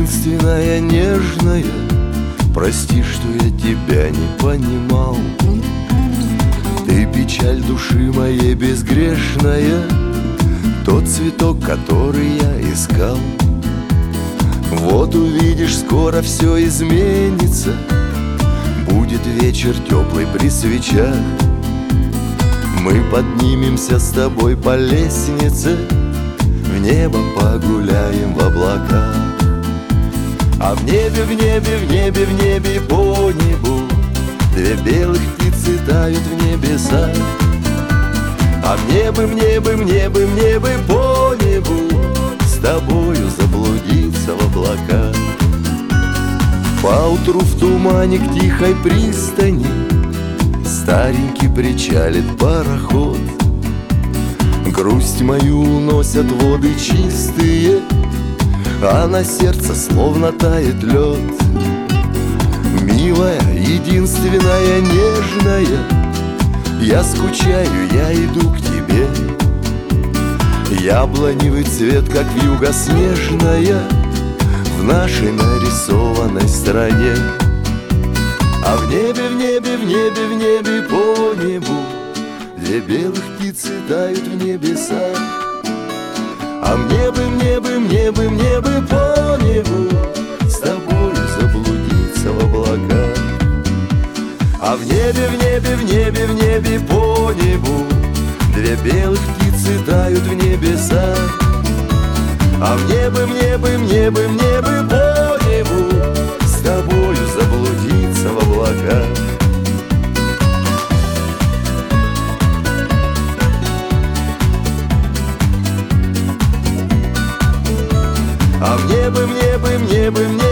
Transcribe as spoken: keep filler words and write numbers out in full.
единственная нежная, прости, что я тебя не понимал. Ты печаль души моей безгрешная, тот цветок, который я искал. Вот увидишь, скоро все изменится, будет вечер теплый при свечах. Мы поднимемся с тобой по лестнице, в небо погуляем в облаках. А в небе, в небе, в небе, в небе, по небу две белых птицы тают в небесах. А мне бы, мне бы, мне бы, мне бы по небу с тобою заблудиться в облаках. Поутру в тумане к тихой пристани старенький причалит пароход. Грусть мою уносят воды чистые, а на сердце словно тает лед. Милая, единственная, нежная, я скучаю, я иду к тебе. Яблоневый цвет, как вьюга снежная, в нашей нарисованной стране. А в небе, в небе, в небе, в небе, по небу две белых птицы тают в небесах. А мне бы, мне бы, мне бы, мне бы по небу с тобою заблудиться в облаках. А в небе, в небе, в небе, в небе, по небу две белых птицы тают в небесах. А мне бы, мне бы, мне бы, мне бы по небу с тобою заблудиться в облаках. А мне бы, мне бы, мне бы, мне